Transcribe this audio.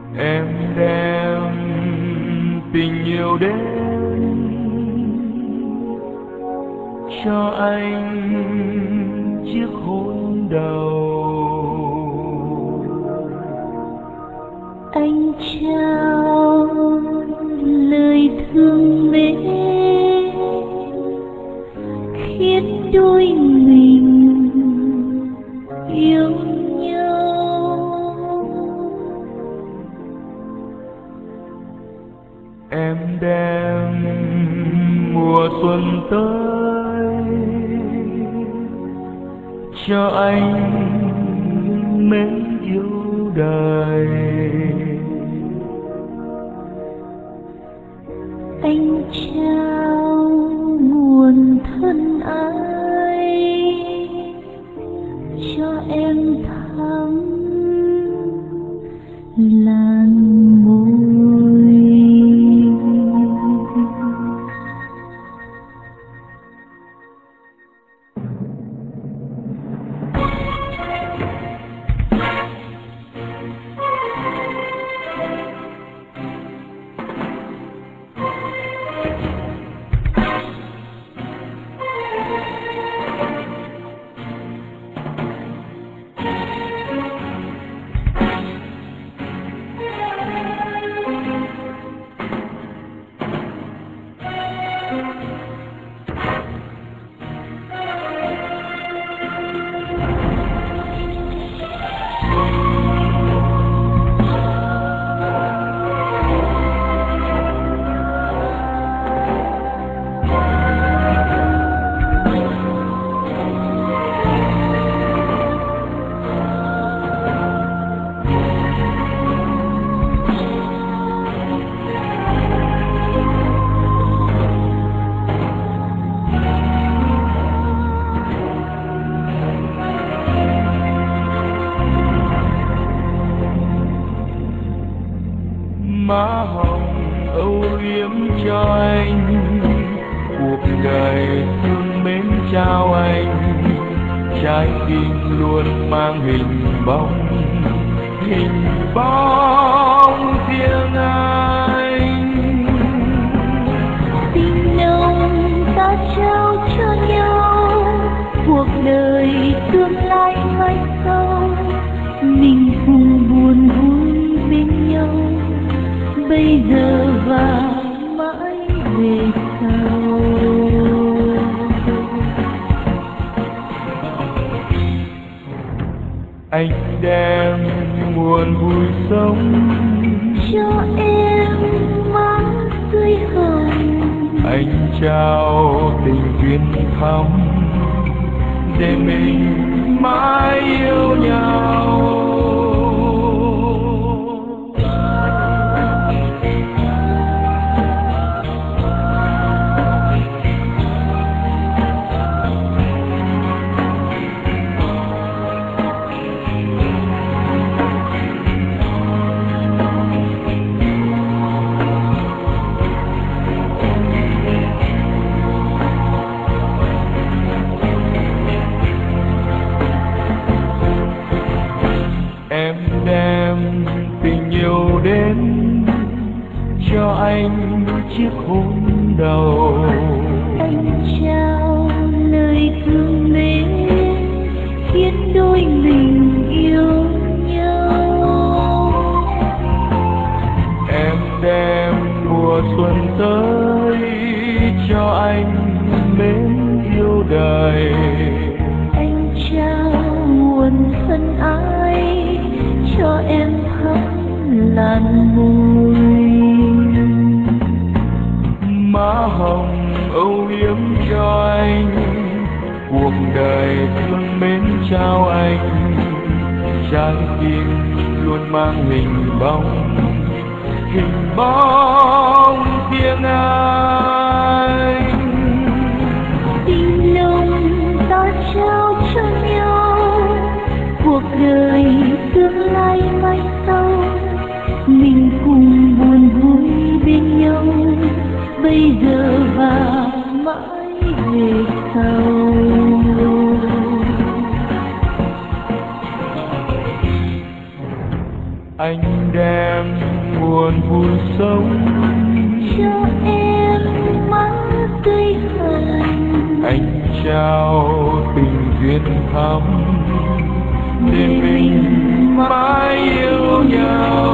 Em đem tình yêu đến cho anh chiếc hôn đầu. Anh trao lời thương mến khiến đôi mình yêu nhau. Em đem mùa xuân tới cho anh mến yêu đời. Anh trao nguồn thân ái cho em thắm làn môi. Má hồng âu yếm cho anh, cuộc đời thương mến trao anh, trái tim luôn mang hình bóng riêng anh. Tình nồng ta trao cho nhau, cuộc đời tương lai mai sau mình cùng buồn vui bên nhau, bây giờ và mãi về sau. Anh đem nguồn vui sống Cho em má tươi hồng, anh trao tình duyên thắm để mình mãi yêu nhau. Em đem tình yêu đến cho anh chiếc hôn đầu. anh trao lời thương mến khiến đôi mình yêu nhau. Em đem mùa xuân tới cho anh mến yêu đời. Anh trao nguồn thân ái cho em thắm làn môi. Má hồng âu yếm cho anh, cuộc đời thương mến trao anh, trái tim luôn mang hình bóng riêng anh. Tình nồng ta trao cho nhau, cuộc đời tương lai mai sau mình cùng buồn vui bên nhau, bây giờ và mãi về sau. anh đem buồn vui sống cho em mắt tươi hờn. anh trao tình duyên thắm để mình mãi yêu nhau.